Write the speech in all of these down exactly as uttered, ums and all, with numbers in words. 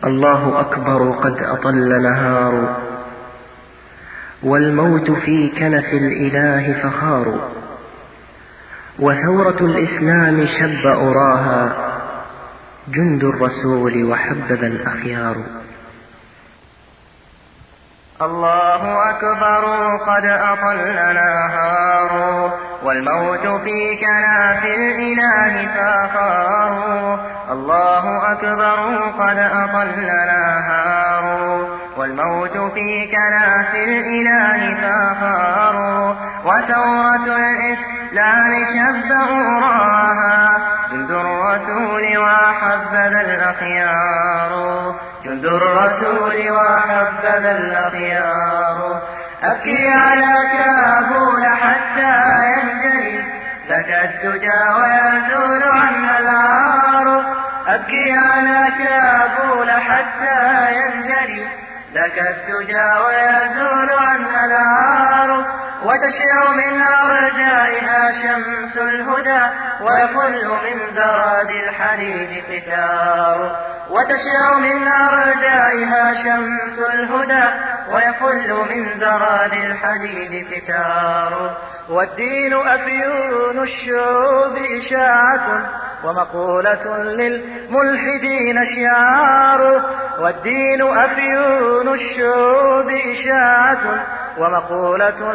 الله أكبر قد أطل نهار، والموت في كنف الإله فخار، وثورة الإسلام شب أراها، جند الرسول وحبذا الأخيار. الله أكبر قد أطل نهار، والموت في كناف الإله فخار. الله أكبر قد أطل نهار، والموت في كناف الإله فخار، وثورة الإسلام شب أراها، جند الرسول وحبذا الأخيار، جند الرسول وحبذا الأخيار. أبكي على كابول حتى ينجلي لك الدجى ويزول عنها العار. أبكي على كابول حتى ينجلي لك الدجى ويزول عنها العار، وتشع من أرجائها شمس الهدى، ويفل من زراد الحديد فتار. وتشع من أرجائها شمس الهدى، ويفل من زراد الحديد فتار. والدين أفيون الشعوب إشاعة، ومقولة للملحدين شعار. والدين أفيون الشعوب إشاعة، ومقولة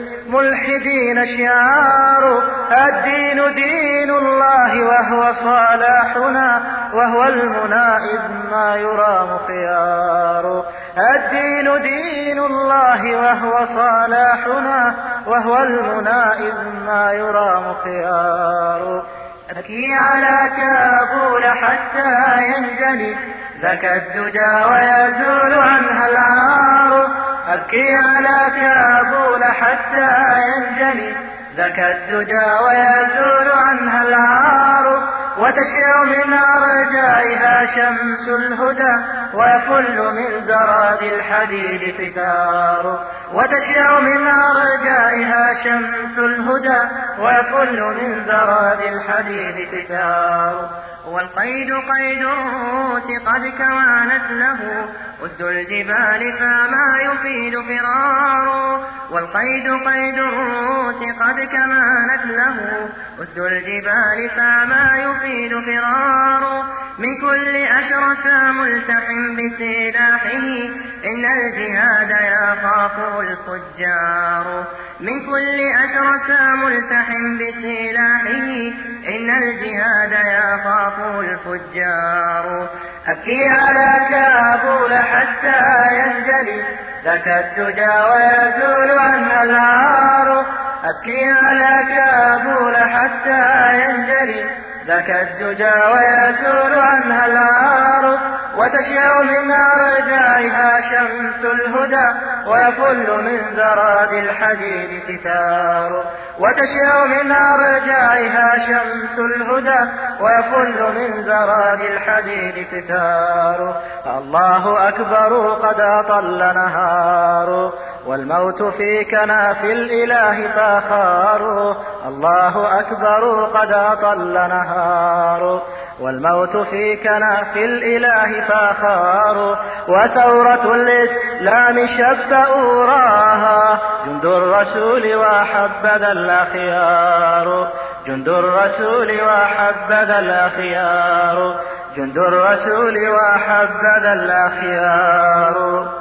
للملحدين شعار. الدين دين الله وهو صلاحنا، وهو المنى إذ ما يرام خيار. الدين دين الله وهو صلاحنا، وهو المنى إذ ما يرام خيار. أبكي على كابول حتى ينجلي لك الدجى ويزول عنها العار. أبكي على كابول حتى ينجلي لك الدجى ويزول عنها العار. وتشع من أرجائها شمس الهدى، ويفل من زراد الحديد فتار. وتشع من أرجائها شمس الهدى، ويفل من زراد الحديد فتار. والقيد قيد الروس قد كوانت له أد الجبال فما يفيد فرار. والقيد قيد الروس قد كمانت له أد الجبال فما يفيد فرار. من كل أشرس ملتحم بسلاحه إن الجهاد يخافه الفجار. من كل أشرس ملتحم بسلاحه إن الجهاد يخافه الفجار. أبكي على كابول حتى ينجلي لك الدجى ويزول عنها العار. أبكي على كابول حتى ينجلي لك الدجى ويزول عنها العار. وتشع من أرجائها شمس الهدى، ويفل من زراد الحديد ستار. وتشع من أرجائها شمس الهدى، ويفل من زراد الحديد ستار. الله أكبر قد أطل نهار، والموت في كناف الإله فخار. الله أكبر قد أطل نهار، والموت في كناف الإله فخار. وثورة الإسلام شب أوراها، جند الرسول وحبذا الأخيار. جند الرسول وحبذا الأخيار. جند الرسول وحبذا الأخيار.